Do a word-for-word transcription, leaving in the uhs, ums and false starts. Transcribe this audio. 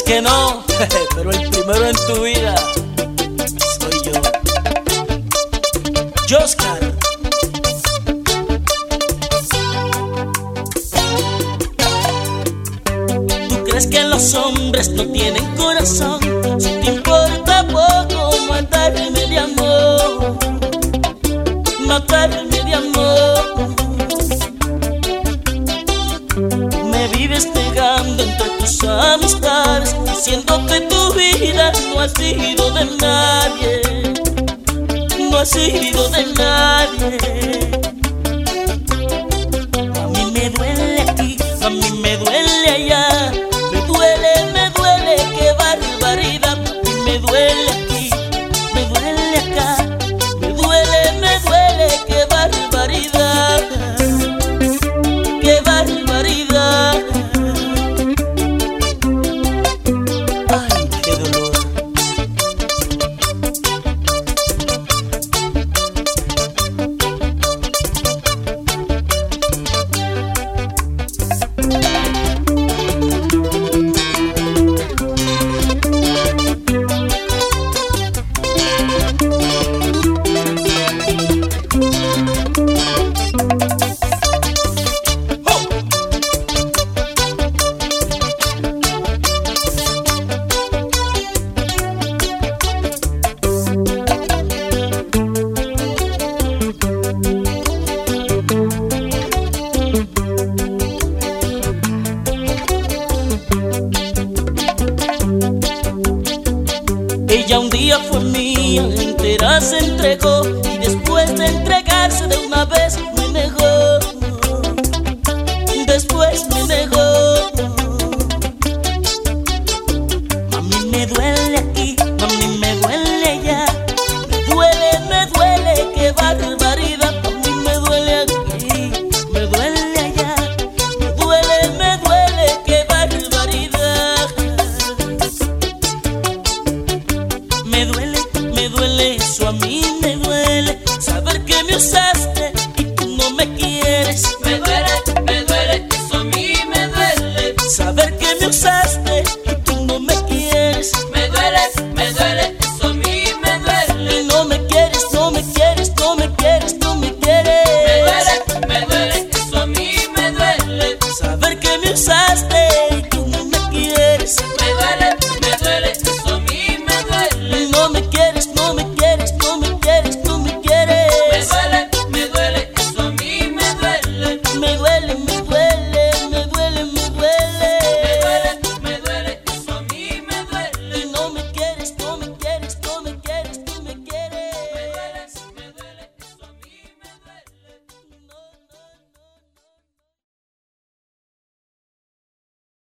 que no, pero el primero en tu vida soy yo. Joscar. ¿Tú crees que los hombres no tienen corazón? Si te importa poco matarme de amor, matarme de amor. Me vives negando entre tus amistades, diciendo que tu vida no ha sido de nadie, no ha sido de nadie. A mí me duele aquí, a mí me duele allá, me duele, me duele, qué barbaridad. A mí me duele aquí, me duele acá, me duele, me duele, qué barbaridad, qué barbaridad. Ay, qué dolor. Ella un día fue mía, entera se entregó y después de entregarse de una vez